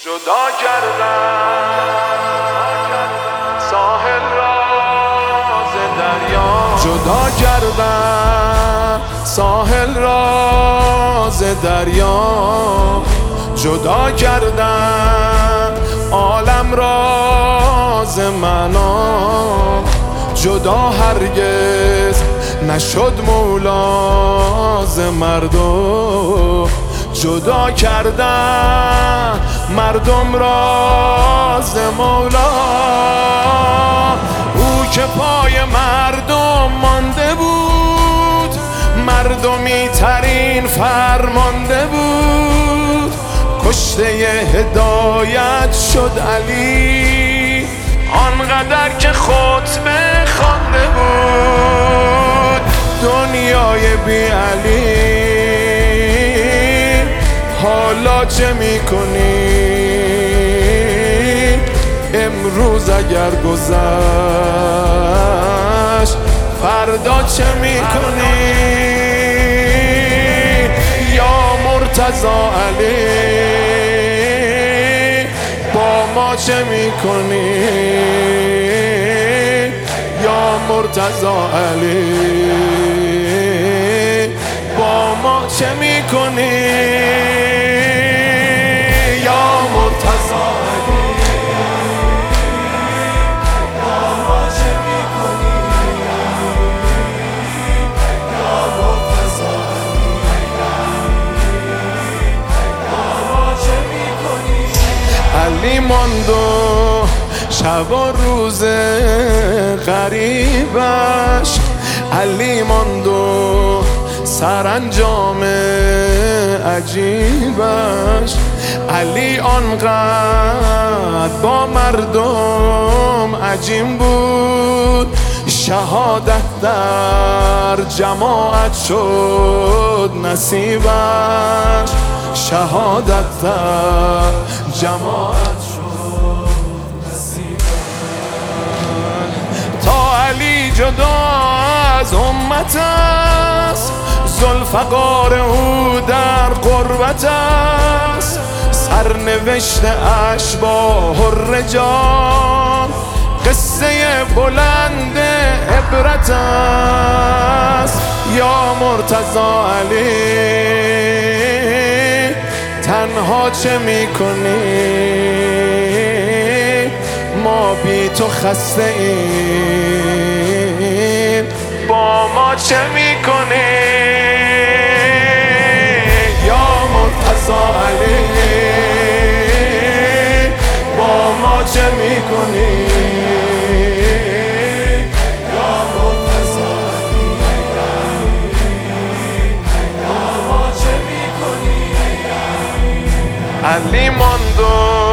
جدا کردن ساحل را ز دریا، جدا کردن ساحل را ز دریا، جدا کردن عالم را ز معنا، جدا هرگز نشد مولا ز مردم، جدا کردن مردم را ز مولا. او که پای مردم مانده بود، مردمی ترین فرمانده بود، کشته هدایت شد علی، آنقدر که خطبه خوانده بود. دنیای بی علی حالا چه میکنی؟ امروز اگر گذشت فردا چه میکنی؟ یا مرتضی علی با ما چه میکنی؟ یا مرتضی علی با ما چه میکنی؟ یا مرتضی علی با ما چه میکنی؟ یا مرتضی با ما چه میکنی؟ علی ماند و شب و روز غریبش، علی ماند و سرانجام عجیبش، علی آنقدر با مردم عجیم بود، شهادت در جماعت شد نصیبش، شهادت در جماعت شد نصیبش. تا علی جدا از امت است، ذوالفقار او در قربت است، سرنوشت اشباح الرجال قصه بلند عبرت است. یا مرتضی علی تنها چه میکنی؟ ما بی تو خسته ایم، با ما چه میکنی؟ یا مرتضی علی با ما چه میکنی؟ یا مرتضی علی با ما چه میکنی؟ علی ماند